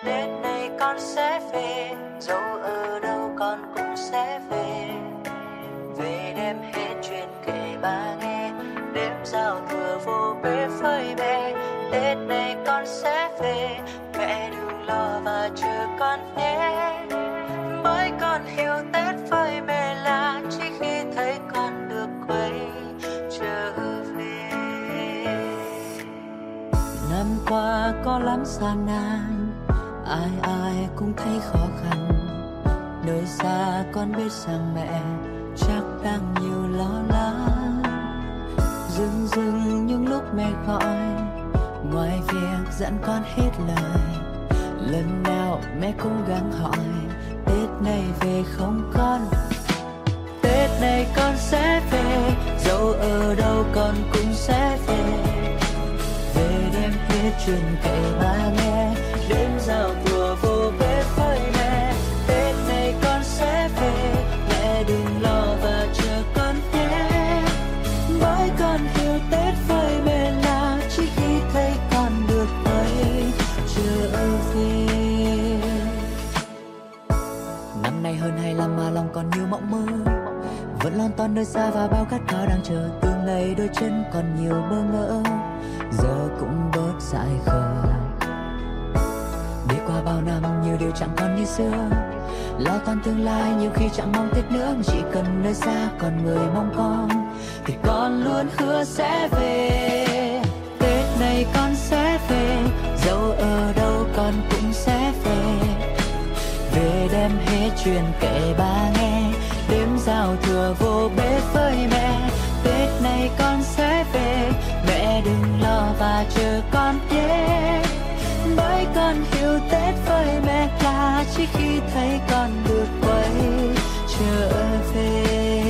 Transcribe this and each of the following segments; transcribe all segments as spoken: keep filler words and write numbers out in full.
Tết này con sẽ về, dẫu ở đâu con cũng sẽ về. Về đem hết chuyện kể ba nghe, đêm giao thừa vô bể phơi bè. Tết này con sẽ về, mẹ đừng lo và chờ con nhé. Bởi con hiểu Tết với mẹ là chỉ khi thấy con được quay trở về. Năm qua có lắm gian nan, ai ai cũng thấy khó khăn. Nơi xa con biết rằng mẹ chắc đang nhiều lo lắng. Dưng dưng những lúc mẹ gọi, ngoài việc dặn con hết lời, lần nào mẹ cũng gắng hỏi Tết này về không con. Tết này con sẽ về, dẫu ở đâu con cũng sẽ về. Về đem hết chuyện kể ba nghe, đêm giao thừa vô bếp với mẹ. Tết này con sẽ về, mẹ đừng lo và chờ con nhé. Bởi con hiểu Tết với mẹ là chỉ khi thấy con được quay trở về. Năm nay hơn hai lăm mà lòng còn nhiều mộng mơ, vẫn lon ton nơi xa và bao khát khao đang chờ. Từ ngày đôi chân còn nhiều bơ ngỡ, giờ cũng bớt dại khờ. Đi qua bao năm nhiều điều chẳng còn như xưa, lo toan tương lai nhiều khi chẳng mong Tết nữa. Chỉ cần nơi xa còn người mong con thì con luôn hứa sẽ về. Tết này con sẽ về, dẫu ở đâu con cũng sẽ về. Về đem hết chuyện kể ba nghe, đêm giao thừa vô bếp với mẹ. Tết này con sẽ về, mẹ đừng lo và chờ con nhé. Bởi con hiểu Tết với mẹ là chỉ khi thấy con được quay trở về.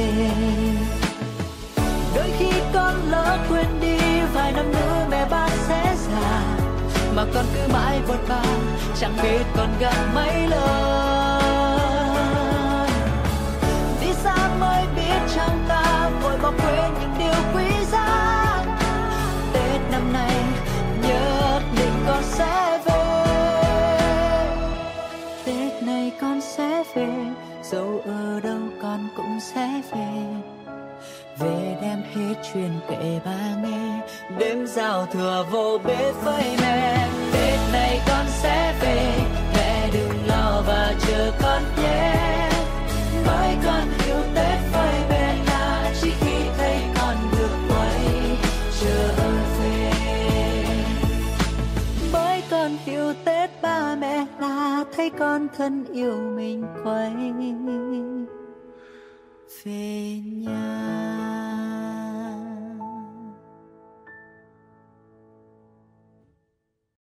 Đôi khi con lỡ quên đi vài năm nữa mẹ ba sẽ già, mà con cứ mãi buồn bã chẳng biết con gắng mấy lần. Đi xa mới biết chẳng ta vội bỏ quên những điều quý giá. Tết năm nay nhất định con sẽ về. Tết này con sẽ về, dẫu ở đâu con cũng sẽ về. Về đem hết chuyện kể ba nghe, đêm giao thừa vô bếp với mẹ. Tết này con sẽ về, mẹ đừng lo và chờ con nhé. Bởi con hiểu Tết với mẹ là chỉ khi thấy con được quay trở về. Bởi con hiểu Tết ba mẹ là thấy con thân yêu mình quay về nhà.